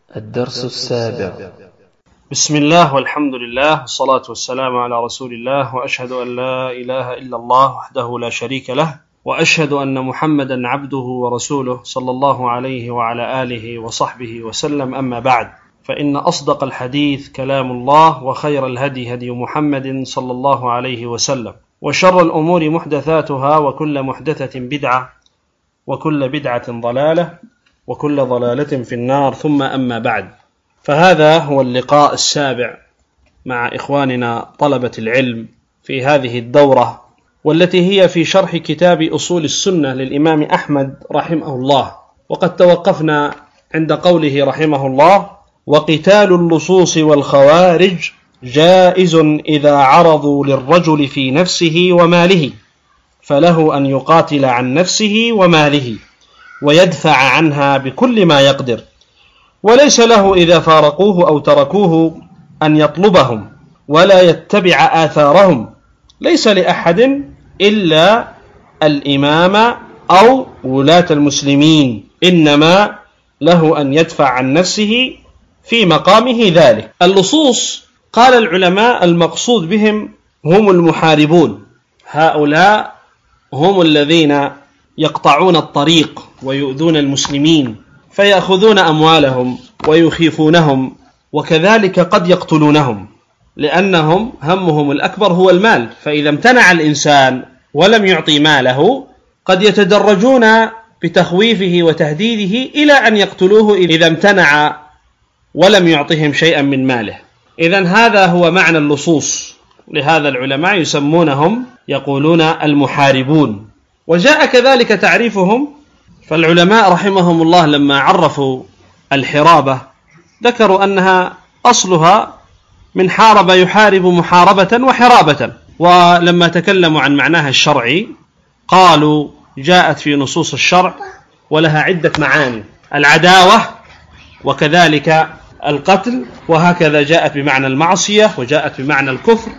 الدرس السابع. بسم الله والحمد لله والصلاة والسلام على رسول الله، وأشهد أن لا إله إلا الله وحده لا شريك له، وأشهد أن محمدا عبده ورسوله صلى الله عليه وعلى آله وصحبه وسلم. أما بعد، فإن أصدق الحديث كلام الله، وخير الهدي هدي محمد صلى الله عليه وسلم، وشر الأمور محدثاتها، وكل محدثة بدعة، وكل بدعة ضلالة، وكل ضلالة في النار. ثم أما بعد، فهذا هو اللقاء السابع مع إخواننا طلبة العلم في هذه الدورة، والتي هي في شرح كتاب أصول السنة للإمام أحمد رحمه الله. وقد توقفنا عند قوله رحمه الله: وقتال اللصوص والخوارج جائز إذا عرضوا للرجل في نفسه وماله، فله أن يقاتل عن نفسه وماله ويدفع عنها بكل ما يقدر، وليس له إذا فارقوه أو تركوه أن يطلبهم ولا يتبع آثارهم. ليس لأحد إلا الإمام أو ولاة المسلمين، إنما له أن يدفع عن نفسه في مقامه ذلك. اللصوص قال العلماء المقصود بهم هم المحاربون، هؤلاء هم الذين يقطعون الطريق ويؤذون المسلمين، فيأخذون أموالهم ويخيفونهم، وكذلك قد يقتلونهم، لأنهم همهم الأكبر هو المال. فإذا امتنع الإنسان ولم يعطي ماله، قد يتدرجون بتخويفه وتهديده إلى أن يقتلوه إذا امتنع ولم يعطهم شيئا من ماله. إذن هذا هو معنى اللصوص، لهذا العلماء يسمونهم يقولون المحاربون. وجاء كذلك تعريفهم، فالعلماء رحمهم الله لما عرفوا الحرابة ذكروا أنها أصلها من حارب يحارب محاربة وحرابة، ولما تكلموا عن معناها الشرعي قالوا جاءت في نصوص الشرع ولها عدة معاني: العداوة، وكذلك القتل، وهكذا جاءت بمعنى المعصية، وجاءت بمعنى الكفر.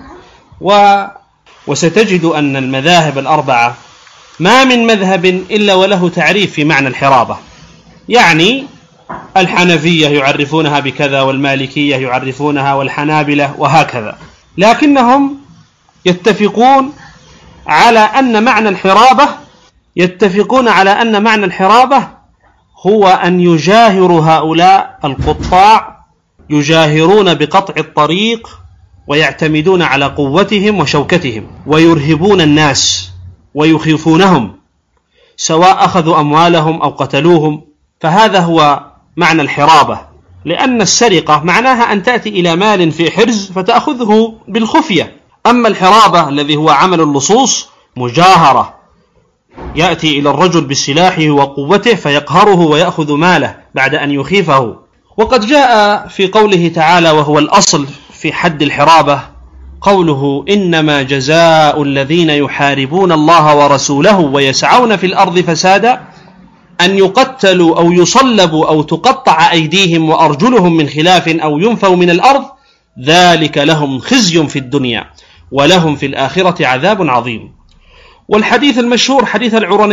وستجد أن المذاهب الأربعة ما من مذهب إلا وله تعريف في معنى الحرابة، يعني الحنفية يعرفونها بكذا، والمالكية يعرفونها، والحنابلة، وهكذا، لكنهم يتفقون على أن معنى الحرابة هو أن يجاهر هؤلاء القطاع، يجاهرون بقطع الطريق ويعتمدون على قوتهم وشوكتهم، ويرهبون الناس ويخيفونهم، سواء أخذوا أموالهم أو قتلوهم. فهذا هو معنى الحرابة، لأن السرقة معناها أن تأتي إلى مال في حرز فتأخذه بالخفية. أما الحرابة الذي هو عمل اللصوص مجاهرة، يأتي إلى الرجل بسلاحه وقوته فيقهره ويأخذ ماله بعد أن يخيفه. وقد جاء في قوله تعالى، وهو الأصل في حد الحرابة، قوله: إنما جزاء الذين يحاربون الله ورسوله ويسعون في الأرض فسادا أن يقتلوا أو يصلبوا أو تقطع أيديهم وأرجلهم من خلاف أو ينفوا من الأرض، ذلك لهم خزي في الدنيا ولهم في الآخرة عذاب عظيم. والحديث المشهور حديث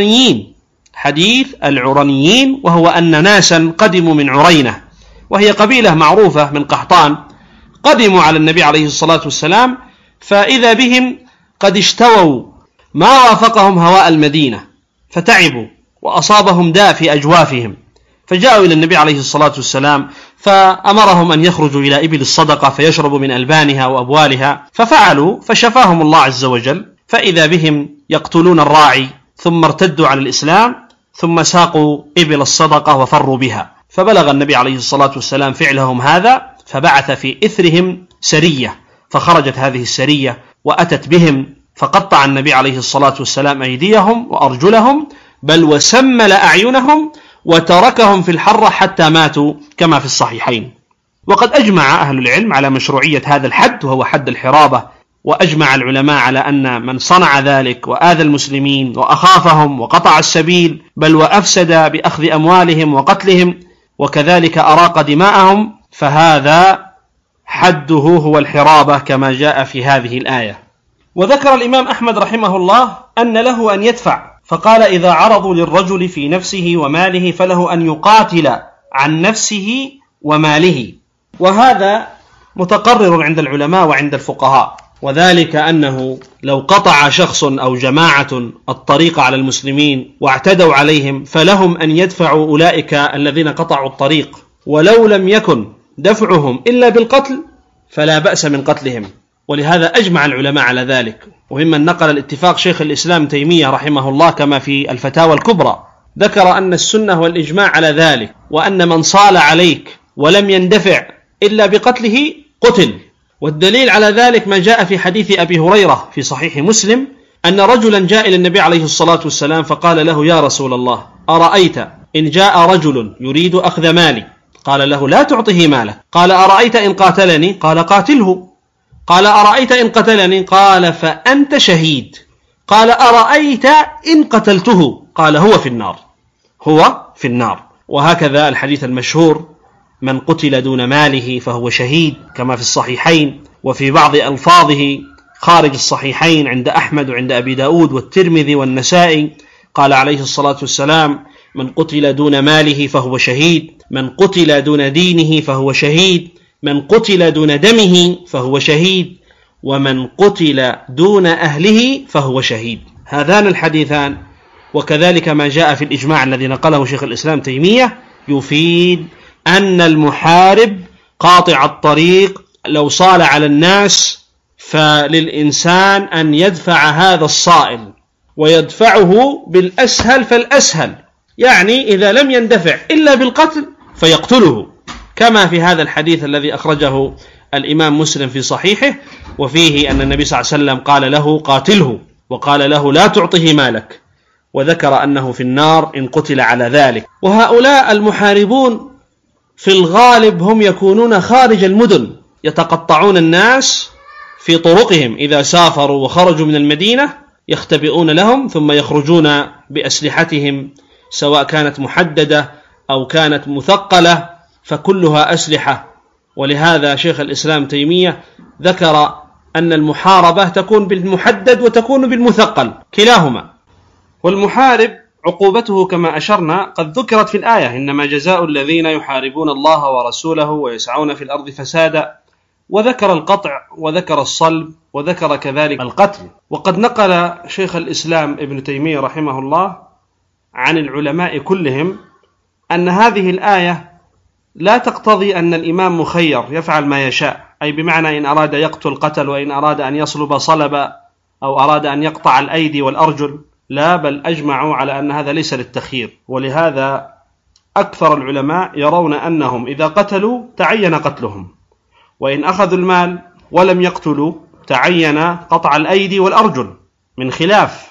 العرنيين، وهو أن ناسا قدموا من عرينة، وهي قبيلة معروفة من قحطان، قدموا على النبي عليه الصلاة والسلام، فإذا بهم قد اشتووا ما وافقهم هواء المدينة، فتعبوا وأصابهم داء في أجوافهم، فجاءوا إلى النبي عليه الصلاة والسلام فأمرهم أن يخرجوا إلى إبل الصدقة فيشربوا من ألبانها وأبوالها، ففعلوا، فشفاهم الله عز وجل. فإذا بهم يقتلون الراعي، ثم ارتدوا على الإسلام، ثم ساقوا إبل الصدقة وفروا بها. فبلغ النبي عليه الصلاة والسلام فعلهم هذا، فبعث في إثرهم سرية، فخرجت هذه السرية وأتت بهم، فقطع النبي عليه الصلاة والسلام أيديهم وأرجلهم، بل وسمل أعينهم وتركهم في الحرة حتى ماتوا، كما في الصحيحين. وقد أجمع أهل العلم على مشروعية هذا الحد، وهو حد الحرابة، وأجمع العلماء على أن من صنع ذلك وآذى المسلمين وأخافهم وقطع السبيل، بل وأفسد بأخذ أموالهم وقتلهم، وكذلك أراق دماءهم، فهذا حده هو الحرابة كما جاء في هذه الآية. وذكر الإمام أحمد رحمه الله أن له أن يدفع، فقال: إذا عرضوا للرجل في نفسه وماله فله أن يقاتل عن نفسه وماله. وهذا متقرر عند العلماء وعند الفقهاء، وذلك أنه لو قطع شخص أو جماعة الطريق على المسلمين واعتدوا عليهم فلهم أن يدفعوا أولئك الذين قطعوا الطريق، ولو لم يكن دفعهم إلا بالقتل فلا بأس من قتلهم. ولهذا أجمع العلماء على ذلك، وممن نقل الاتفاق شيخ الإسلام تيمية رحمه الله كما في الفتاوى الكبرى، ذكر أن السنة والإجماع على ذلك، وأن من صال عليك ولم يندفع إلا بقتله قتل. والدليل على ذلك ما جاء في حديث أبي هريرة في صحيح مسلم أن رجلا جاء إلى النبي عليه الصلاة والسلام فقال له: يا رسول الله، أرأيت إن جاء رجل يريد أخذ مالي؟ قال له: لا تعطه ماله. قال: أرأيت إن قاتلني؟ قال: قاتله. قال: أرأيت إن قتلني؟ قال: فأنت شهيد. قال: أرأيت إن قتلته؟ قال: هو في النار، هو في النار. وهكذا الحديث المشهور: من قتل دون ماله فهو شهيد، كما في الصحيحين، وفي بعض ألفاظه خارج الصحيحين عند أحمد وعند أبي داود والترمذي والنسائي، قال عليه الصلاة والسلام: من قتل دون ماله فهو شهيد، من قتل دون دينه فهو شهيد، من قتل دون دمه فهو شهيد، ومن قتل دون أهله فهو شهيد. هذان الحديثان وكذلك ما جاء في الإجماع الذي نقله شيخ الإسلام تيمية يفيد أن المحارب قاطع الطريق لو صال على الناس فللإنسان أن يدفع هذا الصائل، ويدفعه بالأسهل فالأسهل، يعني إذا لم يندفع إلا بالقتل فيقتله، كما في هذا الحديث الذي أخرجه الإمام مسلم في صحيحه، وفيه أن النبي صلى الله عليه وسلم قال له: قاتله، وقال له: لا تعطه مالك، وذكر أنه في النار إن قتل على ذلك. وهؤلاء المحاربون في الغالب هم يكونون خارج المدن، يتقطعون الناس في طرقهم إذا سافروا وخرجوا من المدينة، يختبئون لهم ثم يخرجون بأسلحتهم، سواء كانت محددة أو كانت مثقلة، فكلها أسلحة. ولهذا شيخ الإسلام تيمية ذكر أن المحاربة تكون بالمحدد وتكون بالمثقل كلاهما. والمحارب عقوبته كما أشرنا قد ذكرت في الآية: إنما جزاء الذين يحاربون الله ورسوله ويسعون في الأرض فسادا، وذكر القطع وذكر الصلب وذكر كذلك القتل. وقد نقل شيخ الإسلام ابن تيمية رحمه الله عن العلماء كلهم أن هذه الآية لا تقتضي أن الإمام مخير يفعل ما يشاء، أي بمعنى إن أراد يقتل قتل، وإن أراد أن يصلب صلب، أو أراد أن يقطع الأيدي والأرجل، لا، بل أجمعوا على أن هذا ليس للتخيير. ولهذا أكثر العلماء يرون أنهم إذا قتلوا تعين قتلهم، وإن أخذوا المال ولم يقتلوا تعين قطع الأيدي والأرجل من خلاف.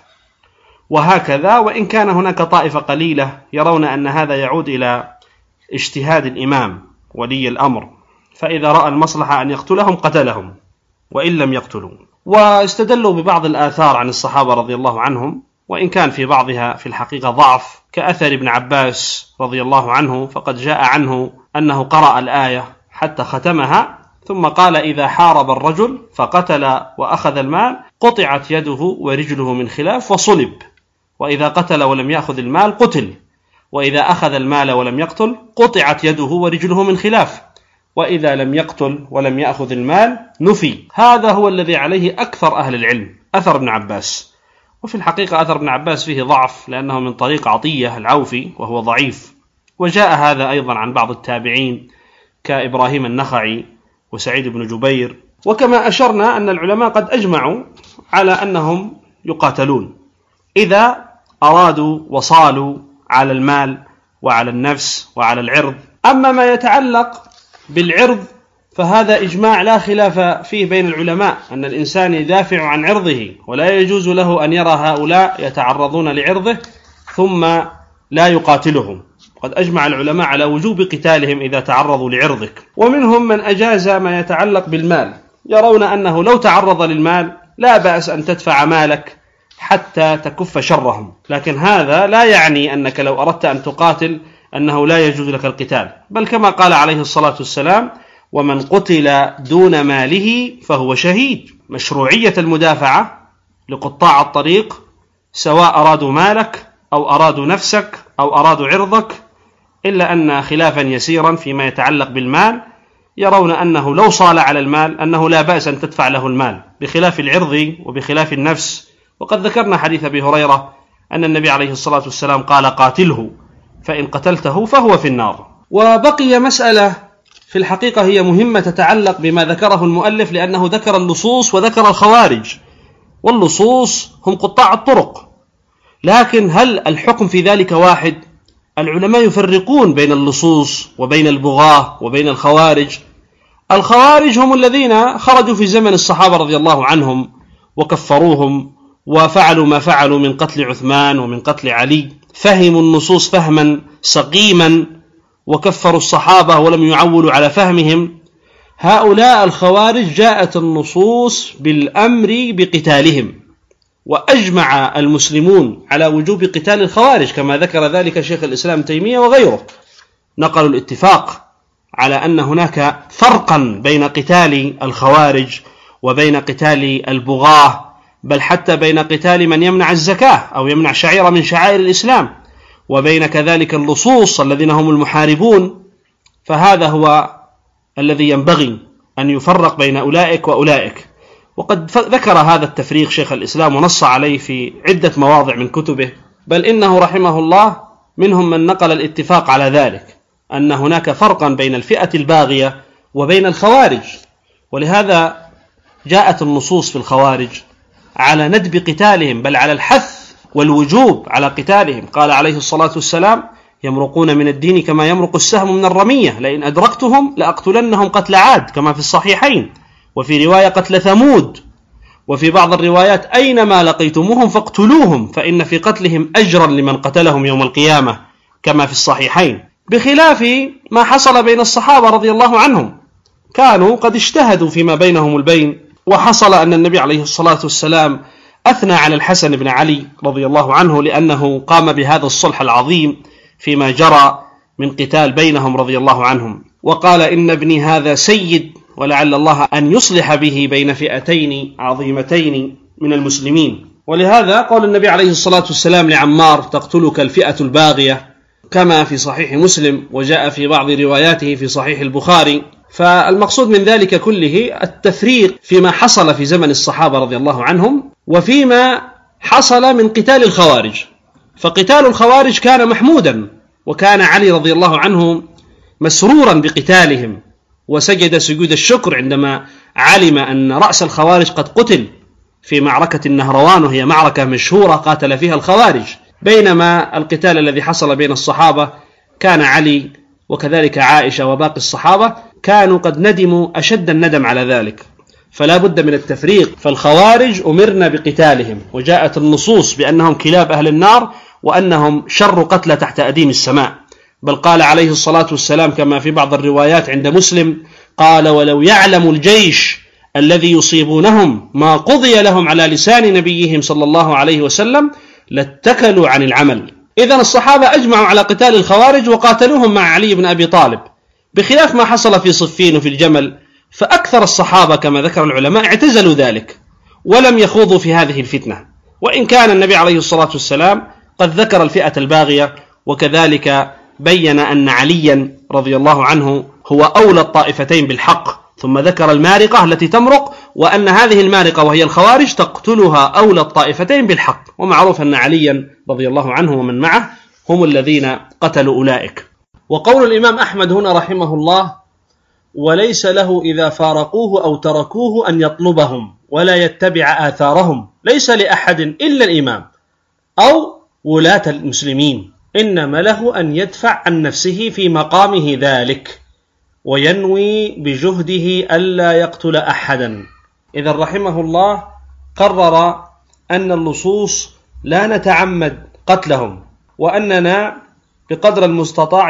وهكذا وإن كان هناك طائفة قليلة يرون أن هذا يعود إلى اجتهاد الإمام ولي الأمر، فإذا رأى المصلحة أن يقتلهم قتلهم وإن لم يقتلوا. واستدلوا ببعض الآثار عن الصحابة رضي الله عنهم، وإن كان في بعضها في الحقيقة ضعف، كأثر ابن عباس رضي الله عنه، فقد جاء عنه أنه قرأ الآية حتى ختمها ثم قال: إذا حارب الرجل فقتل وأخذ المال قطعت يده ورجله من خلاف وصلب، وإذا قتل ولم يأخذ المال قتل، وإذا أخذ المال ولم يقتل قطعت يده ورجله من خلاف، وإذا لم يقتل ولم يأخذ المال نفي. هذا هو الذي عليه أكثر أهل العلم، أثر ابن عباس. وفي الحقيقة أثر ابن عباس فيه ضعف، لأنه من طريق عطية العوفي وهو ضعيف. وجاء هذا أيضا عن بعض التابعين كإبراهيم النخعي وسعيد بن جبير. وكما أشرنا أن العلماء قد أجمعوا على أنهم يقاتلون إذا أرادوا وصالوا على المال وعلى النفس وعلى العرض. أما ما يتعلق بالعرض فهذا إجماع لا خلاف فيه بين العلماء، أن الإنسان يدافع عن عرضه، ولا يجوز له أن يرى هؤلاء يتعرضون لعرضه ثم لا يقاتلهم. قد أجمع العلماء على وجوب قتالهم إذا تعرضوا لعرضك. ومنهم من أجاز ما يتعلق بالمال، يرون أنه لو تعرض للمال لا بأس أن تدفع مالك حتى تكف شرهم، لكن هذا لا يعني أنك لو أردت أن تقاتل أنه لا يجوز لك القتال، بل كما قال عليه الصلاة والسلام: ومن قتل دون ماله فهو شهيد. مشروعية المدافعة لقطاع الطريق سواء أرادوا مالك أو أرادوا نفسك أو أرادوا عرضك، إلا أن خلافا يسيرا فيما يتعلق بالمال يرون أنه لو صال على المال أنه لا بأس أن تدفع له المال، بخلاف العرض وبخلاف النفس. وقد ذكرنا حديث أبي هريرة أن النبي عليه الصلاة والسلام قال: قاتله فإن قتلته فهو في النار. وبقي مسألة في الحقيقة هي مهمة تتعلق بما ذكره المؤلف، لأنه ذكر اللصوص وذكر الخوارج، واللصوص هم قطاع الطرق، لكن هل الحكم في ذلك واحد؟ العلماء يفرقون بين اللصوص وبين البغاة وبين الخوارج. الخوارج هم الذين خرجوا في زمن الصحابة رضي الله عنهم وكفروهم وفعلوا ما فعلوا من قتل عثمان ومن قتل علي، فهموا النصوص فهما سقيما وكفروا الصحابة ولم يعولوا على فهمهم. هؤلاء الخوارج جاءت النصوص بالأمر بقتالهم، وأجمع المسلمون على وجوب قتال الخوارج كما ذكر ذلك شيخ الإسلام تيمية وغيره، نقلوا الاتفاق على أن هناك فرقا بين قتال الخوارج وبين قتال البغاة، بل حتى بين قتال من يمنع الزكاة أو يمنع شعيرة من شعائر الإسلام، وبين كذلك اللصوص الذين هم المحاربون. فهذا هو الذي ينبغي أن يفرق بين أولئك وأولئك، وقد ذكر هذا التفريق شيخ الإسلام ونص عليه في عدة مواضع من كتبه، بل إنه رحمه الله منهم من نقل الاتفاق على ذلك، أن هناك فرقا بين الفئة الباغية وبين الخوارج. ولهذا جاءت النصوص في الخوارج على ندب قتالهم، بل على الحث والوجوب على قتالهم. قال عليه الصلاة والسلام: يمرقون من الدين كما يمرق السهم من الرمية، لئن أدركتهم لأقتلنهم قتل عاد، كما في الصحيحين، وفي رواية قتل ثمود، وفي بعض الروايات: أينما لقيتموهم فاقتلوهم فإن في قتلهم أجرا لمن قتلهم يوم القيامة، كما في الصحيحين. بخلاف ما حصل بين الصحابة رضي الله عنهم، كانوا قد اجتهدوا فيما بينهم البين، وحصل أن النبي عليه الصلاة والسلام أثنى على الحسن بن علي رضي الله عنه لأنه قام بهذا الصلح العظيم فيما جرى من قتال بينهم رضي الله عنهم، وقال: إن ابني هذا سيد، ولعل الله أن يصلح به بين فئتين عظيمتين من المسلمين. ولهذا قال النبي عليه الصلاة والسلام لعمار: تقتلك الفئة الباغية، كما في صحيح مسلم وجاء في بعض رواياته في صحيح البخاري. فالمقصود من ذلك كله التفريق فيما حصل في زمن الصحابة رضي الله عنهم وفيما حصل من قتال الخوارج. فقتال الخوارج كان محمودا، وكان علي رضي الله عنه مسرورا بقتالهم، وسجد سجود الشكر عندما علم أن رأس الخوارج قد قتل في معركة النهروان، وهي معركة مشهورة قاتل فيها الخوارج. بينما القتال الذي حصل بين الصحابة كان علي وكذلك عائشة وباقي الصحابة كانوا قد ندموا أشد الندم على ذلك، فلا بد من التفريق. فالخوارج أمرنا بقتالهم، وجاءت النصوص بأنهم كلاب أهل النار وأنهم شر قتلى تحت أديم السماء. بل قال عليه الصلاة والسلام كما في بعض الروايات عند مسلم، قال: ولو يعلم الجيش الذي يصيبونهم ما قضي لهم على لسان نبيهم صلى الله عليه وسلم لاتكلوا عن العمل. إذن الصحابة أجمعوا على قتال الخوارج وقاتلوهم مع علي بن أبي طالب، بخلاف ما حصل في صفين وفي الجمل، فأكثر الصحابة كما ذكر العلماء اعتزلوا ذلك ولم يخوضوا في هذه الفتنة، وإن كان النبي عليه الصلاة والسلام قد ذكر الفئة الباغية، وكذلك بين أن عليا رضي الله عنه هو أولى الطائفتين بالحق، ثم ذكر المارقة التي تمرق، وأن هذه المارقة وهي الخوارج تقتلها أولى الطائفتين بالحق. ومعروف أن عليا رضي الله عنه ومن معه هم الذين قتلوا أولئك. وقول الإمام أحمد هنا رحمه الله: وليس له إذا فارقوه أو تركوه أن يطلبهم ولا يتبع آثارهم، ليس لأحد إلا الإمام أو ولاة المسلمين، إنما له أن يدفع عن نفسه في مقامه ذلك وينوي بجهده ألا يقتل أحدا. إذا رحمه الله قرر أن اللصوص لا نتعمد قتلهم، وأننا بقدر المستطاع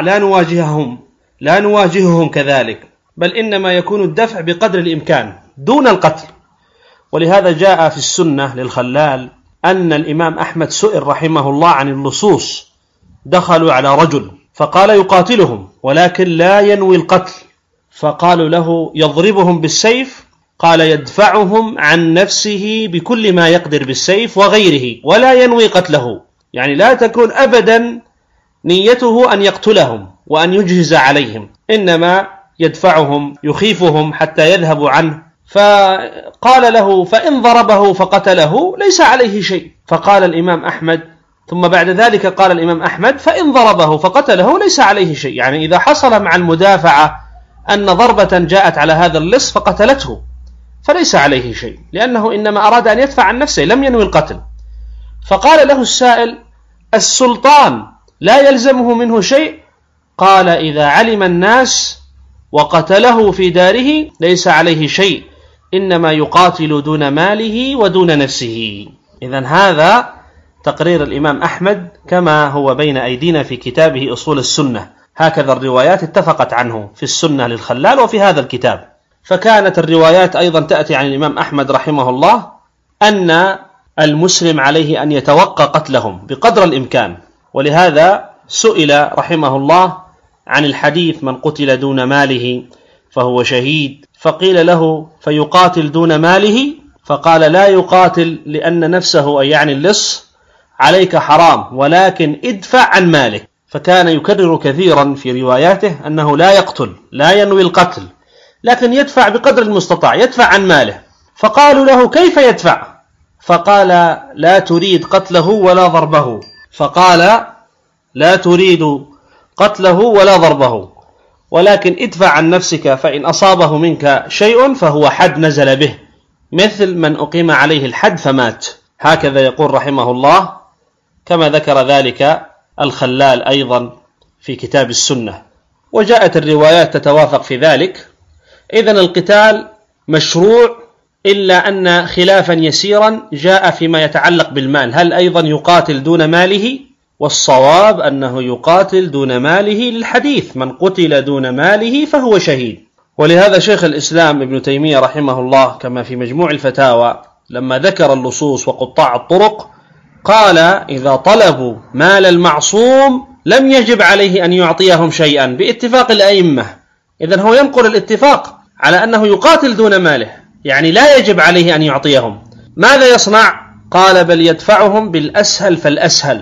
لا نواجههم كذلك، بل إنما يكون الدفع بقدر الإمكان دون القتل. ولهذا جاء في السنة للخلال أن الإمام أحمد سئل رحمه الله عن اللصوص، دخلوا على رجل فقال يقاتلهم ولكن لا ينوي القتل، فقالوا له يضربهم بالسيف، قال يدفعهم عن نفسه بكل ما يقدر بالسيف وغيره ولا ينوي قتله، يعني لا تكون أبدا نيته أن يقتلهم، وأن يجهز عليهم، إنما يدفعهم يخيفهم حتى يذهبوا عنه. فقال له: فإن ضربه فقتله ليس عليه شيء. فقال الإمام أحمد، ثم بعد ذلك قال الإمام أحمد: فإن ضربه فقتله ليس عليه شيء، يعني إذا حصل مع المدافعة أن ضربة جاءت على هذا اللص فقتلته فليس عليه شيء، لأنه إنما أراد أن يدفع عن نفسه لم ينوي القتل. فقال له السائل: السلطان لا يلزمه منه شيء؟ قال: إذا علم الناس وقتله في داره ليس عليه شيء، إنما يقاتل دون ماله ودون نفسه. إذن هذا تقرير الإمام أحمد كما هو بين أيدينا في كتابه أصول السنة، هكذا الروايات اتفقت عنه في السنة للخلال وفي هذا الكتاب. فكانت الروايات أيضا تأتي عن الإمام أحمد رحمه الله أن المسلم عليه أن يتوقى قتلهم بقدر الإمكان، ولهذا سئل رحمه الله عن الحديث: من قتل دون ماله فهو شهيد. فقيل له: فيقاتل دون ماله؟ فقال: لا يقاتل، لأن نفسه أي يعني اللص عليك حرام، ولكن ادفع عن مالك. فكان يكرر كثيرا في رواياته أنه لا يقتل، لا ينوي القتل، لكن يدفع بقدر المستطاع، يدفع عن ماله. فقالوا له: كيف يدفع؟ فقال: لا تريد قتله ولا ضربه. فقال: لا تريد قتله ولا ضربه، ولكن ادفع عن نفسك، فإن أصابه منك شيء فهو حد نزل به، مثل من أقيم عليه الحد فمات. هكذا يقول رحمه الله، كما ذكر ذلك الخلال أيضا في كتاب السنة، وجاءت الروايات تتوافق في ذلك. إذن القتال مشروع، إلا أن خلافا يسيرا جاء فيما يتعلق بالمال، هل أيضا يقاتل دون ماله؟ والصواب أنه يقاتل دون ماله للحديث: من قتل دون ماله فهو شهيد. ولهذا شيخ الإسلام ابن تيمية رحمه الله كما في مجموع الفتاوى لما ذكر اللصوص وقطاع الطرق قال: إذا طلبوا مال المعصوم لم يجب عليه أن يعطيهم شيئا باتفاق الأئمة. إذن هو ينقل الاتفاق على أنه يقاتل دون ماله، يعني لا يجب عليه أن يعطيهم. ماذا يصنع؟ قال: بل يدفعهم بالأسهل فالأسهل،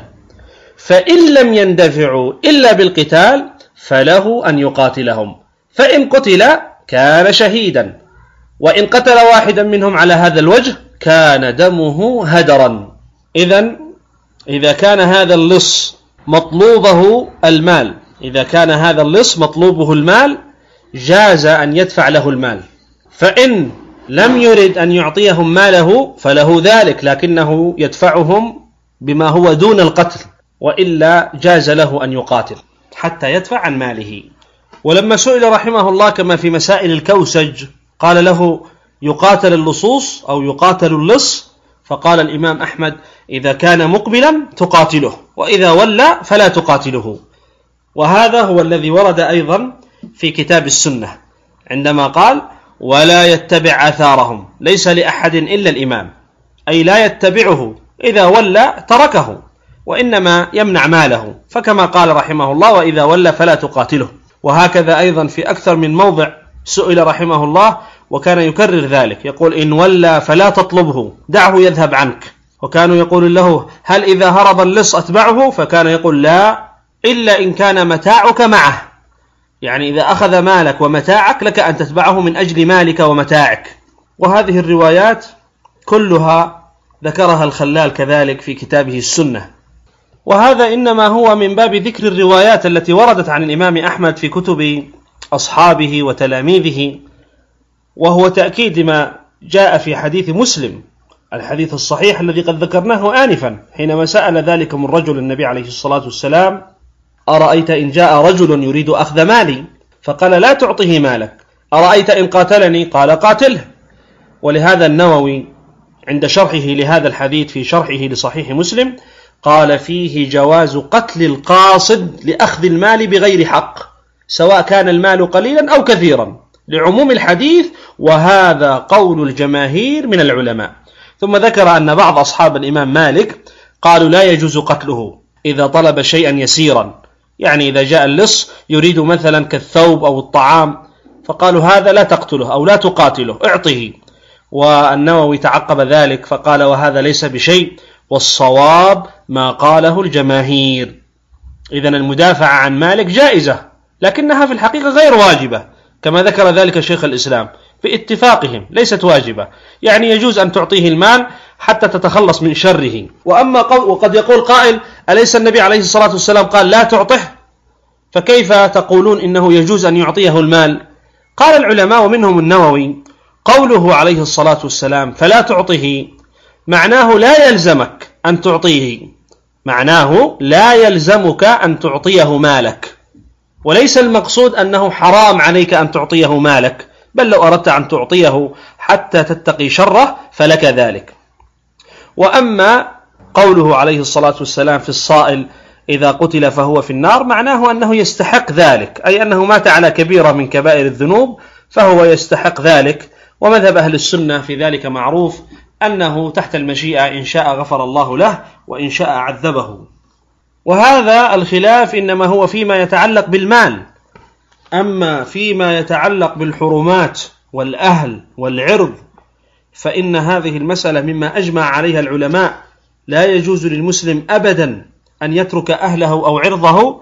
فإن لم يندفعوا إلا بالقتال فله أن يقاتلهم، فإن قتل كان شهيدا، وإن قتل واحدا منهم على هذا الوجه كان دمه هدرا. إذن إذا كان هذا اللص مطلوبه المال، إذا كان هذا اللص مطلوبه المال جاز أن يدفع له المال، فإن لم يرد أن يعطيهم ماله فله ذلك، لكنه يدفعهم بما هو دون القتل، وإلا جاز له أن يقاتل حتى يدفع عن ماله. ولما سئل رحمه الله كما في مسائل الكوسج قال له: يقاتل اللصوص أو يقاتل اللص؟ فقال الإمام أحمد: إذا كان مقبلا تقاتله، وإذا ولى فلا تقاتله. وهذا هو الذي ورد أيضا في كتاب السنة عندما قال: ولا يتبع آثارهم، ليس لأحد إلا الإمام، أي لا يتبعه، إذا ولى تركه، وإنما يمنع ماله، فكما قال رحمه الله: وإذا ولى فلا تقاتله. وهكذا أيضا في أكثر من موضع سئل رحمه الله وكان يكرر ذلك، يقول: إن ولى فلا تطلبه، دعه يذهب عنك. وكانوا يقول له: هل إذا هرب اللص أتبعه؟ فكان يقول: لا، إلا إن كان متاعك معه، يعني إذا أخذ مالك ومتاعك لك أن تتبعه من أجل مالك ومتاعك. وهذه الروايات كلها ذكرها الخلال كذلك في كتابه السنة. وهذا إنما هو من باب ذكر الروايات التي وردت عن الإمام أحمد في كتب أصحابه وتلاميذه، وهو تأكيد ما جاء في حديث مسلم، الحديث الصحيح الذي قد ذكرناه آنفا، حينما سأل ذلكم الرجل النبي عليه الصلاة والسلام: أرأيت إن جاء رجل يريد أخذ مالي؟ فقال: لا تعطه مالك. أرأيت إن قاتلني؟ قال: قاتله. ولهذا النووي عند شرحه لهذا الحديث في شرحه لصحيح مسلم قال: فيه جواز قتل القاصد لأخذ المال بغير حق، سواء كان المال قليلا أو كثيرا، لعموم الحديث، وهذا قول الجماهير من العلماء. ثم ذكر أن بعض أصحاب الإمام مالك قالوا: لا يجوز قتله إذا طلب شيئا يسيرا، يعني إذا جاء اللص يريد مثلا كالثوب أو الطعام، فقالوا: هذا لا تقتله أو لا تقاتله، اعطه. والنووي تعقب ذلك فقال: وهذا ليس بشيء، والصواب ما قاله الجماهير. إذن المدافعة عن مالك جائزة، لكنها في الحقيقة غير واجبة كما ذكر ذلك شيخ الإسلام، باتفاقهم ليست واجبة، يعني يجوز أن تعطيه المال حتى تتخلص من شره. وقد يقول قائل: أليس النبي عليه الصلاة والسلام قال لا تعطه؟ فكيف تقولون إنه يجوز أن يعطيه المال؟ قال العلماء ومنهم النووي: قوله عليه الصلاة والسلام فلا تعطه معناه لا يلزمك أن تعطيه، معناه لا يلزمك أن تعطيه مالك، وليس المقصود أنه حرام عليك أن تعطيه مالك، بل لو أردت أن تعطيه حتى تتقي شره فلك ذلك. وأما قوله عليه الصلاة والسلام في الصائل إذا قتل فهو في النار، معناه أنه يستحق ذلك، أي أنه مات على كبيرة من كبائر الذنوب فهو يستحق ذلك. ومذهب أهل السنة في ذلك معروف، أنه تحت المشيئة، إن شاء غفر الله له وإن شاء عذبه. وهذا الخلاف إنما هو فيما يتعلق بالمال، أما فيما يتعلق بالحرمات والأهل والعرض فإن هذه المسألة مما أجمع عليها العلماء، لا يجوز للمسلم أبدا أن يترك أهله أو عرضه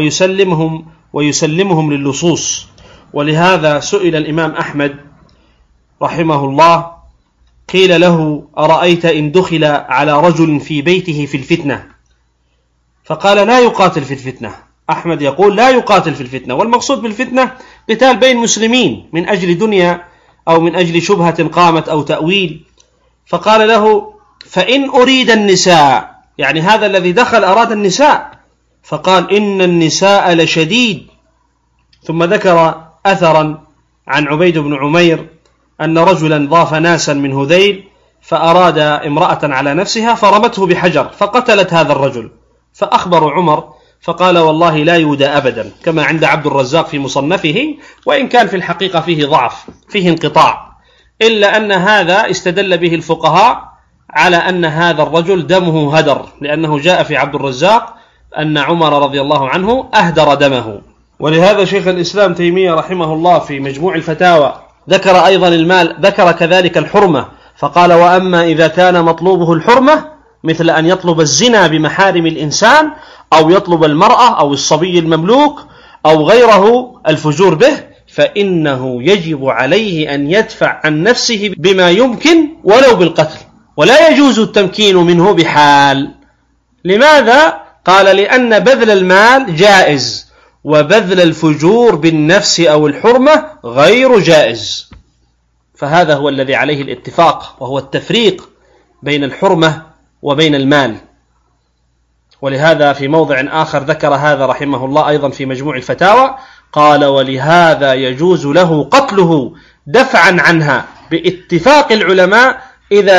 ويسلمهم للصوص. ولهذا سئل الإمام أحمد رحمه الله، قيل له: أرأيت إن دخل على رجل في بيته في الفتنة؟ فقال: لا يقاتل في الفتنة. أحمد يقول: لا يقاتل في الفتنة، والمقصود بالفتنة قتال بين مسلمين من أجل دنيا أو من أجل شبهة قامت أو تأويل. فقال له: فإن أريد النساء، يعني هذا الذي دخل أراد النساء، فقال: إن النساء لشديد. ثم ذكر أثرا عن عبيد بن عمير أن رجلا ضاف ناسا من هذيل فأراد امرأة على نفسها فرمته بحجر فقتلت هذا الرجل، فأخبر عمر فقال: والله لا يودى أبدا، كما عند عبد الرزاق في مصنفه، وإن كان في الحقيقة فيه ضعف، فيه انقطاع، إلا أن هذا استدل به الفقهاء على أن هذا الرجل دمه هدر، لأنه جاء في عبد الرزاق أن عمر رضي الله عنه أهدر دمه. ولهذا شيخ الإسلام تيمية رحمه الله في مجموع الفتاوى ذكر أيضا المال، ذكر كذلك الحرمة، فقال: وأما إذا كان مطلوبه الحرمة مثل أن يطلب الزنا بمحارم الإنسان، أو يطلب المرأة أو الصبي المملوك أو غيره الفجور به، فإنه يجب عليه أن يدفع عن نفسه بما يمكن ولو بالقتل، ولا يجوز التمكين منه بحال. لماذا؟ قال: لأن بذل المال جائز، وبذل الفجور بالنفس أو الحرمة غير جائز. فهذا هو الذي عليه الاتفاق، وهو التفريق بين الحرمة وبين المال. ولهذا في موضع آخر ذكر هذا رحمه الله أيضا في مجموع الفتاوى، قال: ولهذا يجوز له قتله دفعا عنها باتفاق العلماء إذا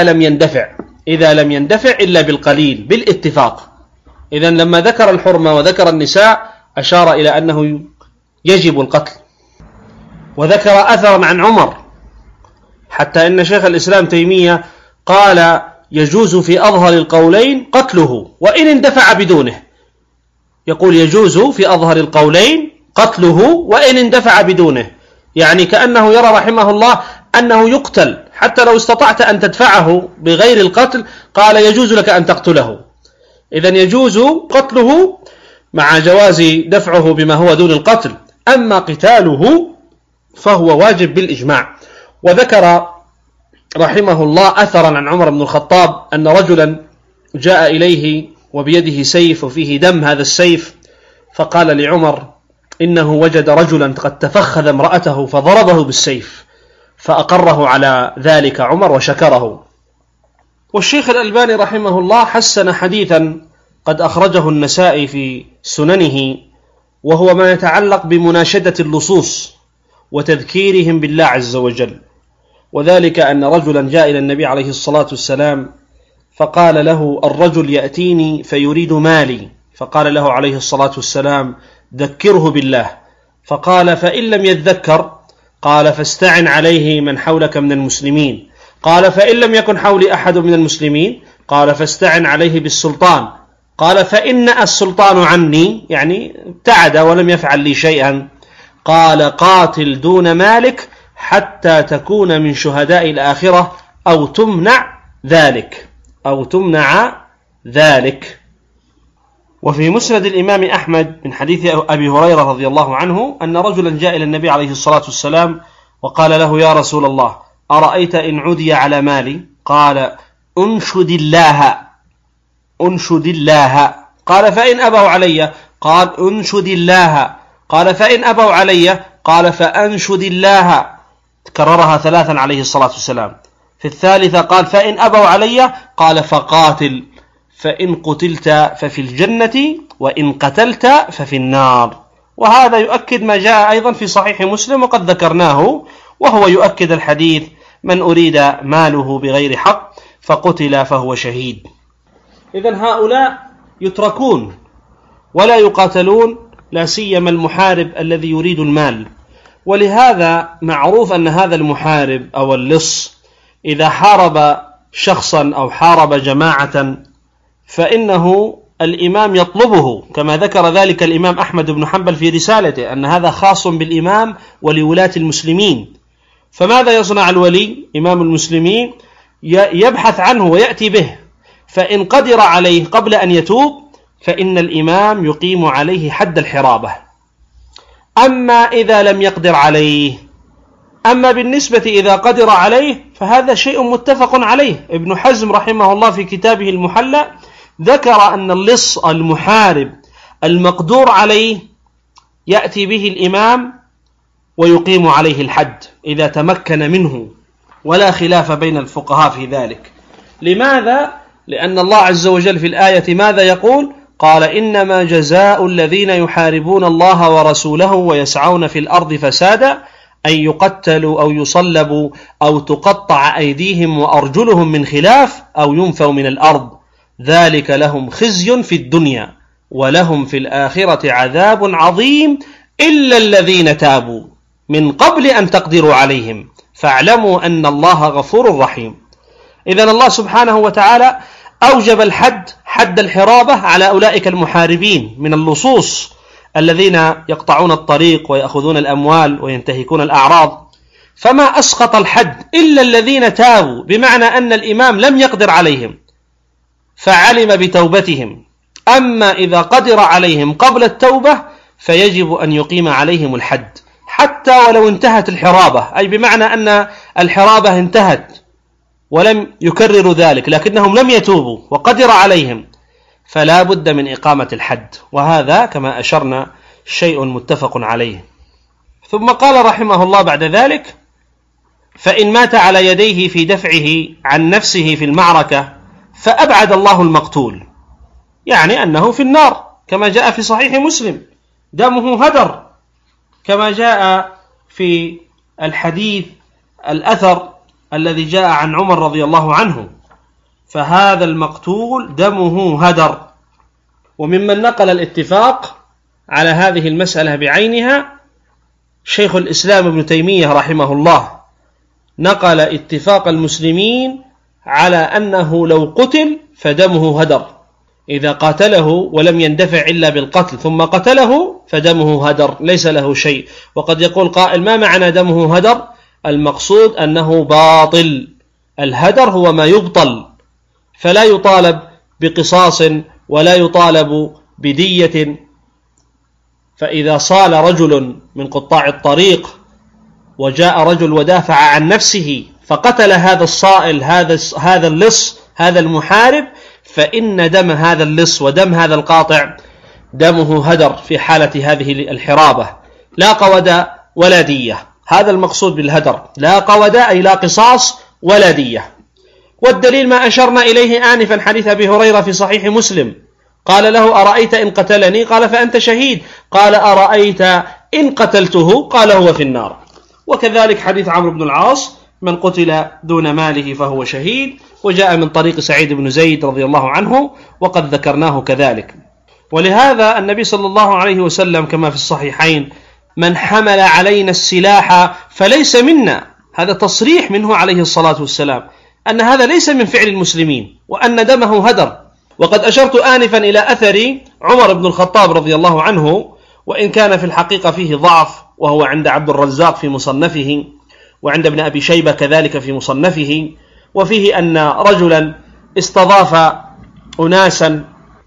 لم يندفع إلا بالقليل بالاتفاق. إذن لما ذكر الحرمة وذكر النساء أشار إلى أنه يجب القتل. وذكر أثرا عن عمر، حتى إن شيخ الإسلام تيمية قال: يجوز في أظهر القولين قتله وإن اندفع بدونه. يقول: يجوز في أظهر القولين قتله وإن اندفع بدونه، يعني كأنه يرى رحمه الله أنه يقتل حتى لو استطعت أن تدفعه بغير القتل، قال: يجوز لك أن تقتله. إذن يجوز قتله مع جواز دفعه بما هو دون القتل، أما قتاله فهو واجب بالإجماع. وذكر رحمه الله أثرا عن عمر بن الخطاب أن رجلا جاء إليه وبيده سيف وفيه دم هذا السيف، فقال لعمر: إنه وجد رجلا قد تفخذ امرأته فضربه بالسيف، فأقره على ذلك عمر وشكره. والشيخ الألباني رحمه الله حسن حديثا قد أخرجه النسائي في سننه، وهو ما يتعلق بمناشدة اللصوص وتذكيرهم بالله عز وجل. وذلك أن رجلا جاء إلى النبي عليه الصلاة والسلام فقال له الرجل: يأتيني فيريد مالي، فقال له عليه الصلاة والسلام: ذكره بالله. فقال: فإن لم يتذكر؟ قال: فاستعن عليه من حولك من المسلمين. قال: فإن لم يكن حولي أحد من المسلمين؟ قال: فاستعن عليه بالسلطان. قال: فإن السلطان عني، يعني ابتعد ولم يفعل لي شيئا. قال: قاتل دون مالك حتى تكون من شهداء الآخرة أو تمنع ذلك. وفي مسند الإمام أحمد من حديث أبي هريرة رضي الله عنه أن رجلا جاء إلى النبي عليه الصلاة والسلام وقال له: يا رسول الله، أرأيت إن عدي على مالي؟ قال: أنشد الله، أنشد الله. قال: فإن أبوا علي؟ قال: أنشد الله. قال: فإن أبوا علي؟ قال: فأنشد الله. كررها 3 عليه الصلاة والسلام. في الثالثة قال: فإن أبوا علي؟ قال: فقاتل، فإن قتلت ففي الجنة وإن قتلت ففي النار. وهذا يؤكد ما جاء أيضا في صحيح مسلم وقد ذكرناه، وهو يؤكد الحديث: من أريد ماله بغير حق فقتل فهو شهيد. إذن هؤلاء يتركون ولا يقاتلون، لا سيما المحارب الذي يريد المال. ولهذا معروف أن هذا المحارب أو اللص إذا حارب شخصا أو حارب جماعة فإنه الإمام يطلبه، كما ذكر ذلك الإمام أحمد بن حنبل في رسالته أن هذا خاص بالإمام ولولاة المسلمين. فماذا يصنع الولي إمام المسلمين؟ يبحث عنه ويأتي به، فإن قدر عليه قبل أن يتوب فإن الإمام يقيم عليه حد الحرابة. أما إذا لم يقدر عليه، أما بالنسبة إذا قدر عليه فهذا شيء متفق عليه. ابن حزم رحمه الله في كتابه المحلى ذكر أن اللص المحارب المقدور عليه يأتي به الإمام ويقيم عليه الحد إذا تمكن منه، ولا خلاف بين الفقهاء في ذلك. لماذا؟ لأن الله عز وجل في الآية ماذا يقول؟ قال: إنما جزاء الذين يحاربون الله ورسوله ويسعون في الأرض فسادا أن يقتلوا أو يصلبوا أو تقطع أيديهم وأرجلهم من خلاف أو ينفوا من الأرض، ذلك لهم خزي في الدنيا ولهم في الآخرة عذاب عظيم إلا الذين تابوا من قبل أن تقدروا عليهم فاعلموا أن الله غفور رحيم. إذن الله سبحانه وتعالى أوجب الحد، حد الحرابة، على أولئك المحاربين من اللصوص الذين يقطعون الطريق ويأخذون الأموال وينتهكون الأعراض. فما أسقط الحد إلا الذين تابوا، بمعنى أن الإمام لم يقدر عليهم فعلم بتوبتهم. أما إذا قدر عليهم قبل التوبة فيجب أن يقيم عليهم الحد حتى ولو انتهت الحرابة، أي بمعنى أن الحرابة انتهت ولم يكرروا ذلك لكنهم لم يتوبوا وقدر عليهم، فلا بد من إقامة الحد. وهذا كما أشرنا شيء متفق عليه. ثم قال رحمه الله بعد ذلك: فإن مات على يديه في دفعه عن نفسه في المعركة فأبعد الله المقتول، يعني أنه في النار كما جاء في صحيح مسلم، دمه هدر كما جاء في الحديث الأثر الذي جاء عن عمر رضي الله عنه. فهذا المقتول دمه هدر. وممن نقل الاتفاق على هذه المسألة بعينها شيخ الإسلام ابن تيمية رحمه الله، نقل اتفاق المسلمين على أنه لو قتل فدمه هدر، إذا قاتله ولم يندفع إلا بالقتل ثم قتله فدمه هدر ليس له شيء. وقد يقول قائل: ما معنى دمه هدر؟ المقصود أنه باطل. الهدر هو ما يبطل، فلا يطالب بقصاص ولا يطالب بدية. فإذا صال رجل من قطاع الطريق وجاء رجل ودافع عن نفسه فقتل هذا الصائل، هذا اللص، هذا المحارب، فإن دم هذا اللص ودم هذا القاطع دمه هدر في حالة هذه الحرابة، لا قود ولا دية. هذا المقصود بالهدر، لا قود أي لا قصاص ولا دية. والدليل ما أشرنا إليه آنفا، حديث أبي هريرة في صحيح مسلم، قال له: أرأيت إن قتلني؟ قال: فأنت شهيد. قال: أرأيت إن قتلته؟ قال: هو في النار. وكذلك حديث عمرو بن العاص: من قتل دون ماله فهو شهيد، وجاء من طريق سعيد بن زيد رضي الله عنه وقد ذكرناه كذلك. ولهذا النبي صلى الله عليه وسلم كما في الصحيحين: من حمل علينا السلاح فليس منا. هذا تصريح منه عليه الصلاة والسلام أن هذا ليس من فعل المسلمين وأن دمه هدر. وقد أشرت آنفا إلى أثر عمر بن الخطاب رضي الله عنه، وإن كان في الحقيقة فيه ضعف، وهو عند عبد الرزاق في مصنفه وعند ابن أبي شيبة كذلك في مصنفه، وفيه أن رجلا استضاف أناسا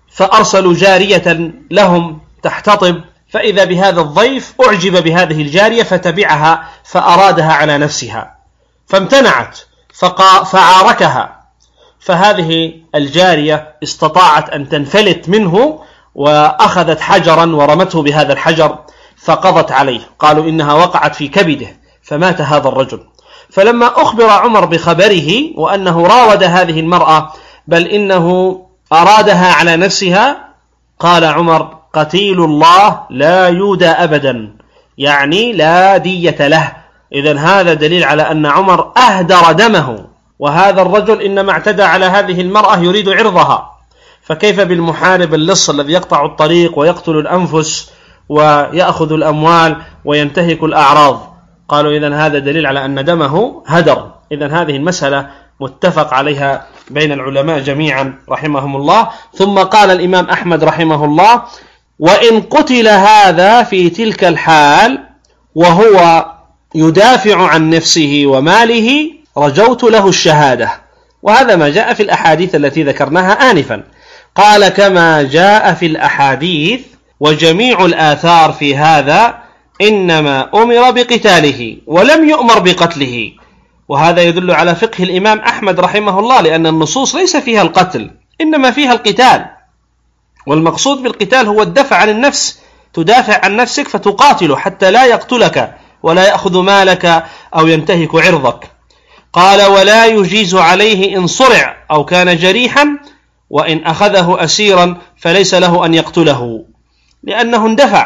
فأرسلوا جارية لهم تحتطب، فإذا بهذا الضيف أعجب بهذه الجارية فتبعها فأرادها على نفسها فامتنعت فعاركها، فهذه الجارية استطاعت أن تنفلت منه وأخذت حجرا ورمته بهذا الحجر فقضت عليه، قالوا إنها وقعت في كبده فمات هذا الرجل. فلما أخبر عمر بخبره وأنه راود هذه المرأة بل إنه أرادها على نفسها، قال عمر: قتيل الله لا يودى أبدا، يعني لا دية له. إذن هذا دليل على أن عمر أهدر دمه، وهذا الرجل إنما اعتدى على هذه المرأة يريد عرضها، فكيف بالمحارب اللص الذي يقطع الطريق ويقتل الأنفس ويأخذ الأموال وينتهك الأعراض؟ قالوا إذن هذا دليل على أن دمه هدر. إذن هذه المسألة متفق عليها بين العلماء جميعا رحمهم الله. ثم قال الإمام أحمد رحمه الله: وإن قتل هذا في تلك الحال وهو يدافع عن نفسه وماله رجوت له الشهادة. وهذا ما جاء في الأحاديث التي ذكرناها آنفا. قال: كما جاء في الأحاديث وجميع الآثار في هذا إنما أمر بقتاله ولم يؤمر بقتله. وهذا يدل على فقه الإمام أحمد رحمه الله، لأن النصوص ليس فيها القتل إنما فيها القتال، والمقصود بالقتال هو الدفع عن النفس، تدافع عن نفسك فتقاتله حتى لا يقتلك ولا يأخذ مالك أو ينتهك عرضك. قال: ولا يجيز عليه إن صرع أو كان جريحا، وإن أخذه أسيرا فليس له أن يقتله، لأنه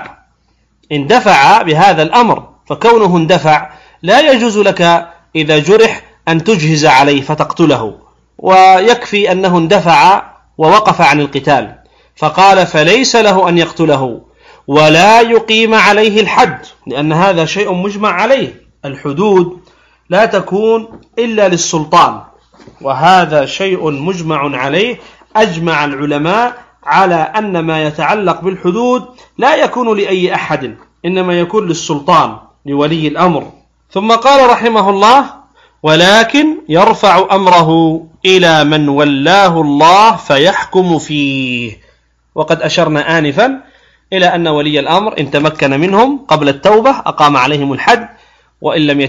اندفع بهذا الأمر، فكونه اندفع لا يجوز لك إذا جرح أن تجهز عليه فتقتله، ويكفي أنه اندفع ووقف عن القتال. فقال: فليس له أن يقتله ولا يقيم عليه الحد، لأن هذا شيء مجمع عليه، الحدود لا تكون إلا للسلطان، وهذا شيء مجمع عليه. أجمع العلماء على أن ما يتعلق بالحدود لا يكون لأي أحد، إنما يكون للسلطان لولي الأمر. ثم قال رحمه الله: ولكن يرفع أمره إلى من ولاه الله فيحكم فيه. وقد أشرنا آنفا إلى أن ولي الأمر إن تمكن منهم قبل التوبة أقام عليهم الحد، وإن لم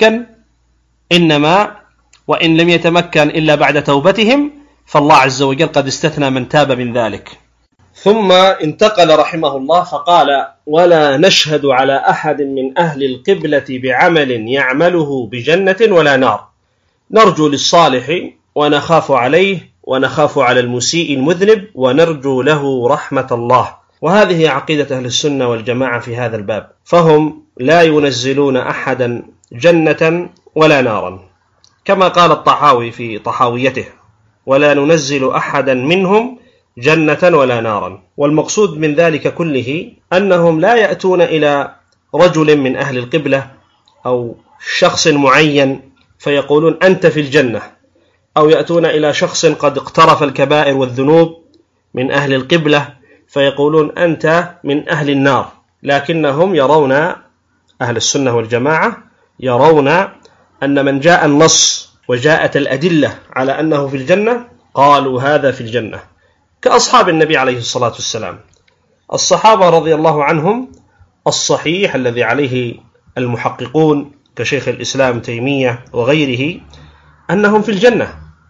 يتمكن إلا بعد توبتهم، فالله عز وجل قد استثنى من تاب من ذلك. ثم انتقل رحمه الله فقال: ولا نشهد على أحد من أهل القبلة بعمل يعمله بجنة ولا نار، نرجو للصالح ونخاف عليه، ونخاف على المسيء المذنب، ونرجو له رحمة الله. وهذه عقيدة أهل السنة والجماعة في هذا الباب، فهم لا ينزلون أحدا جنة ولا نارا، كما قال الطحاوي في طحاويته: ولا ننزل أحدا منهم جنة ولا نارا. والمقصود من ذلك كله أنهم لا يأتون إلى رجل من أهل القبلة أو شخص معين فيقولون أنت في الجنة، أو يأتون إلى شخص قد اقترف الكبائر والذنوب من أهل القبلة فيقولون أنت من أهل النار، لكنهم يرون، أهل السنة والجماعة يرون أن من جاء النص وجاءت الأدلة على أنه في الجنة قالوا هذا في الجنة، كأصحاب النبي عليه الصلاة والسلام. الصحابة رضي الله عنهم الصحيح الذي عليه المحققون كشيخ الإسلام تيمية وغيره أنهم في الجنة.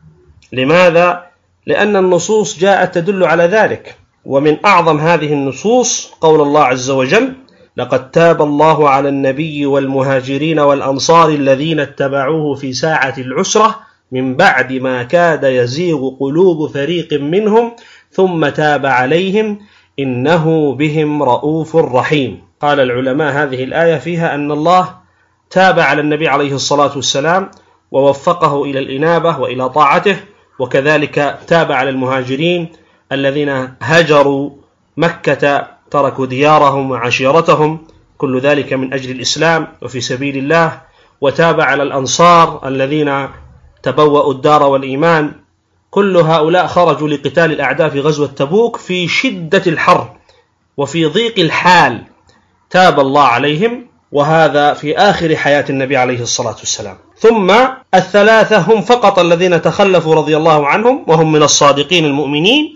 لماذا؟ لأن النصوص جاءت تدل على ذلك، ومن أعظم هذه النصوص قول الله عز وجل: لقد تاب الله على النبي والمهاجرين والأنصار الذين اتبعوه في ساعة العسرة من بعد ما كاد يزيغ قلوب فريق منهم ثم تاب عليهم إنه بهم رؤوف رحيم. قال العلماء هذه الآية فيها أن الله تاب على النبي عليه الصلاة والسلام ووفقه إلى الإنابة وإلى طاعته، وكذلك تاب على المهاجرين الذين هاجروا مكة، تركوا ديارهم وعشيرتهم، كل ذلك من أجل الإسلام وفي سبيل الله. وتاب على الأنصار الذين تبوأوا الدار والإيمان، كل هؤلاء خرجوا لقتال الأعداء في غزوة تبوك في شدة الحر وفي ضيق الحال، تاب الله عليهم، وهذا في آخر حياة النبي عليه الصلاة والسلام. ثم الثلاثة هم فقط الذين تخلفوا رضي الله عنهم وهم من الصادقين المؤمنين،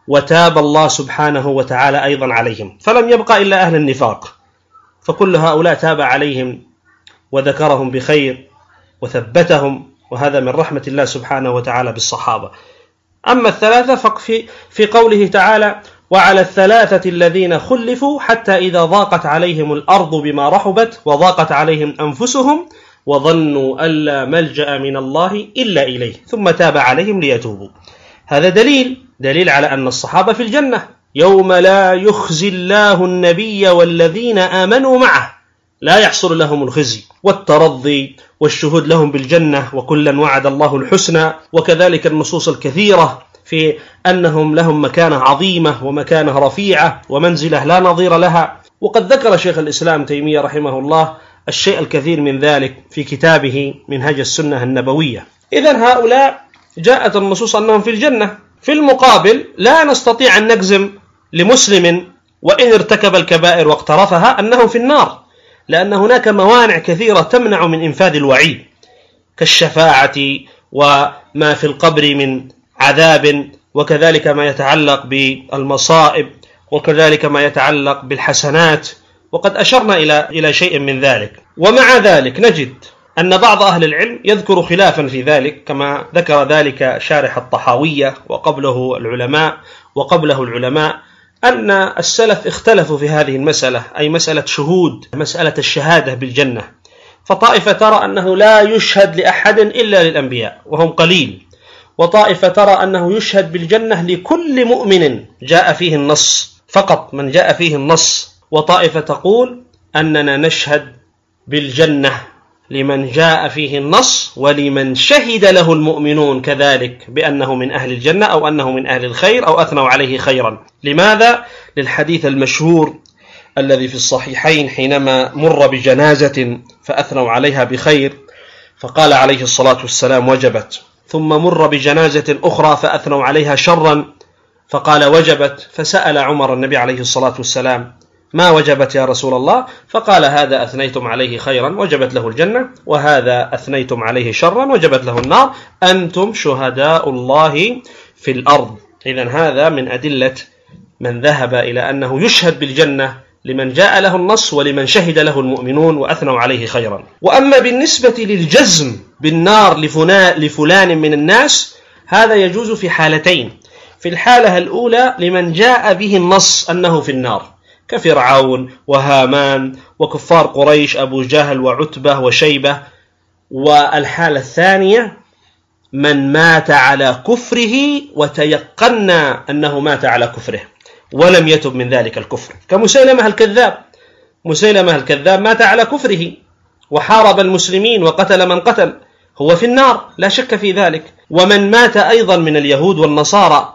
وتاب الله سبحانه وتعالى أيضا عليهم، فلم يبقى إلا أهل النفاق، فكل هؤلاء تاب عليهم وذكرهم بخير وثبتهم، وهذا من رحمة الله سبحانه وتعالى بالصحابة. أما الثلاثة في قوله تعالى: وعلى الثلاثة الذين خلفوا حتى إذا ضاقت عليهم الأرض بما رحبت وضاقت عليهم أنفسهم وظنوا أن لا ملجأ من الله إلا إليه ثم تاب عليهم ليتوبوا. هذا دليل على أن الصحابة في الجنة، يوم لا يخزي الله النبي والذين آمنوا معه، لا يحصل لهم الخزي والترضي والشهود لهم بالجنة، وكلا وعد الله الحسنى، وكذلك النصوص الكثيرة في أنهم لهم مكانة عظيمة ومكانة رفيعة ومنزلة لا نظير لها. وقد ذكر شيخ الإسلام تيمية رحمه الله الشيء الكثير من ذلك في كتابه منهج السنة النبوية. إذن هؤلاء جاءت النصوص أنهم في الجنة. في المقابل لا نستطيع أن نجزم لمسلم وإن ارتكب الكبائر واقترفها أنه في النار، لأن هناك موانع كثيرة تمنع من إنفاذ الوعيد، كالشفاعة وما في القبر من عذاب، وكذلك ما يتعلق بالمصائب، وكذلك ما يتعلق بالحسنات، وقد أشرنا إلى شيء من ذلك. ومع ذلك نجد أن بعض أهل العلم يذكر خلافا في ذلك، كما ذكر ذلك شارح الطحاوية وقبله العلماء أن السلف اختلفوا في هذه المسألة، أي مسألة الشهادة بالجنة. فطائفة ترى أنه لا يشهد لأحد إلا للأنبياء وهم قليل، وطائفة ترى أنه يشهد بالجنة لكل مؤمن جاء فيه النص، فقط من جاء فيه النص. وطائفة تقول أننا نشهد بالجنة لمن جاء فيه النص ولمن شهد له المؤمنون كذلك بأنه من أهل الجنة أو أنه من أهل الخير أو أثنوا عليه خيرا. لماذا؟ للحديث المشهور الذي في الصحيحين حينما مر بجنازة فأثنوا عليها بخير فقال عليه الصلاة والسلام: وجبت. ثم مر بجنازة أخرى فأثنوا عليها شرا فقال: وجبت. فسأل عمر النبي عليه الصلاة والسلام: ما وجبت يا رسول الله؟ فقال: هذا أثنيتم عليه خيرا وجبت له الجنة، وهذا أثنيتم عليه شرا وجبت له النار، أنتم شهداء الله في الأرض. إذن هذا من أدلة من ذهب إلى أنه يشهد بالجنة لمن جاء له النص ولمن شهد له المؤمنون وأثنوا عليه خيرا. وأما بالنسبة للجزم بالنار لفلان من الناس، هذا يجوز في حالتين. في الحالة الأولى لمن جاء به النص أنه في النار، كفرعون وهامان وكفار قريش أبو جهل وعتبة وشيبة. والحالة الثانية من مات على كفره وتيقنا أنه مات على كفره ولم يتب من ذلك الكفر، كمسيلمة الكذاب. مسيلمة الكذاب مات على كفره وحارب المسلمين وقتل من قتل، هو في النار لا شك في ذلك. ومن مات أيضا من اليهود والنصارى،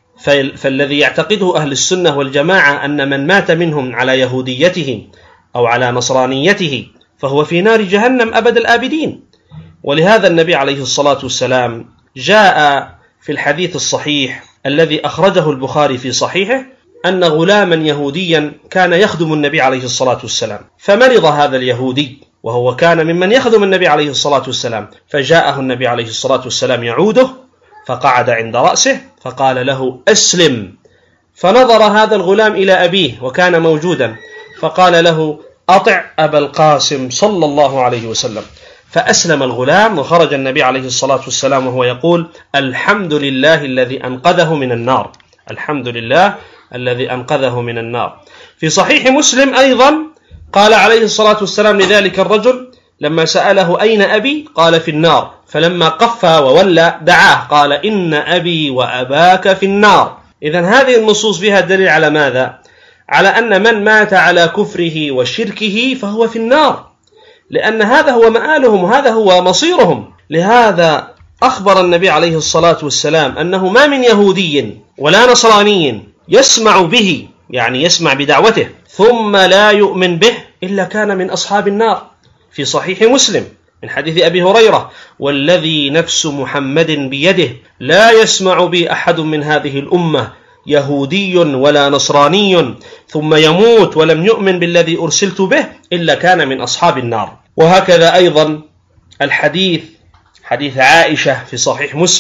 فالذي يعتقده أهل السنة والجماعة أن من مات منهم على يهوديته أو على نصرانيته فهو في نار جهنم أبد الآبدين. ولهذا النبي عليه الصلاة والسلام جاء في الحديث الصحيح الذي أخرجه البخاري في صحيحه أن غلاما يهوديا كان يخدم النبي عليه الصلاة والسلام، فمرض هذا اليهودي وهو كان ممن يخدم النبي عليه الصلاة والسلام، فجاءه النبي عليه الصلاة والسلام يعوده فقعد عند رأسه فقال له: أسلم. فنظر هذا الغلام إلى أبيه وكان موجودا فقال له: أطع أبا القاسم صلى الله عليه وسلم. فأسلم الغلام وخرج النبي عليه الصلاة والسلام وهو يقول: الحمد لله الذي أنقذه من النار، الحمد لله الذي أنقذه من النار. في صحيح مسلم أيضا قال عليه الصلاة والسلام لذلك الرجل لما سأله: أين أبي؟ قال: في النار. فلما قفى وولى دعاه قال: إن أبي وأباك في النار. إذن هذه النصوص فيها دليل على ماذا؟ على أن من مات على كفره وشركه فهو في النار، لأن هذا هو مآلهم وهذا هو مصيرهم. لهذا أخبر النبي عليه الصلاة والسلام أنه ما من يهودي ولا نصراني يسمع به، يعني يسمع بدعوته، ثم لا يؤمن به إلا كان من أصحاب النار. في صحيح مسلم من حديث أبي هريرة: والذي نفس محمد بيده لا يسمع بي أحد من هذه الأمة يهودي ولا نصراني ثم يموت ولم يؤمن بالذي أرسلت به إلا كان من أصحاب النار. وهكذا أيضا الحديث حديث عائشة في صحيح مسلم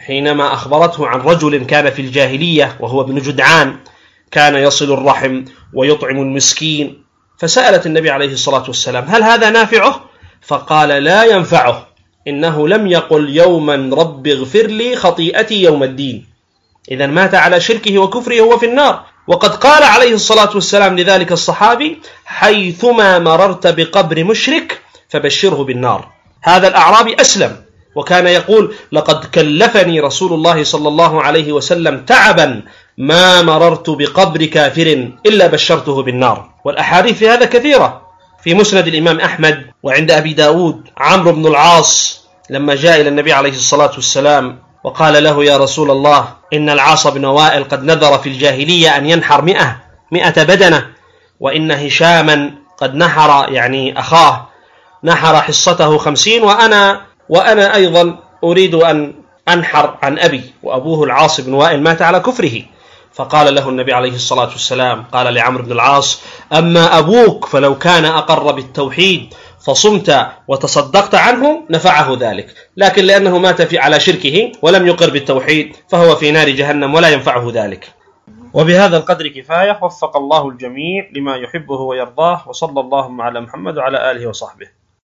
حينما أخبرته عن رجل كان في الجاهلية وهو ابن جدعان، كان يصل الرحم ويطعم المسكين، فسألت النبي عليه الصلاة والسلام: هل هذا نافعه؟ فقال: لا ينفعه، إنه لم يقل يوما رب اغفر لي خطيئتي يوم الدين. إذن مات على شركه وكفره وهو في النار. وقد قال عليه الصلاة والسلام لذلك الصحابي: حيثما مررت بقبر مشرك فبشره بالنار. هذا الأعرابي أسلم وكان يقول: لقد كلفني رسول الله صلى الله عليه وسلم تعبا ما مررت بقبر كافر إلا بشرته بالنار. والأحاديث في هذا كثيرة. في مسند الإمام أحمد وعند أبي داود عمرو بن العاص لما جاء إلى النبي عليه الصلاة والسلام وقال له: يا رسول الله، إن العاص بن وائل قد نذر في الجاهلية أن ينحر 100 بدنة، وإن هشاما قد نحر، يعني أخاه، نحر حصته 50، وأنا أيضا أريد أن أنحر عن أبي، وأبوه العاص بن وائل مات على كفره. فقال له النبي عليه الصلاة والسلام، قال لعمرو بن العاص: أما أبوك فلو كان أقر بالتوحيد فصمت وتصدقت عنه نفعه ذلك، لكن لأنه مات على شركه ولم يقر بالتوحيد فهو في نار جهنم ولا ينفعه ذلك. وبهذا القدر كفاية، وفق الله الجميع لما يحبه ويرضاه، وصلى الله على محمد وعلى آله وصحبه.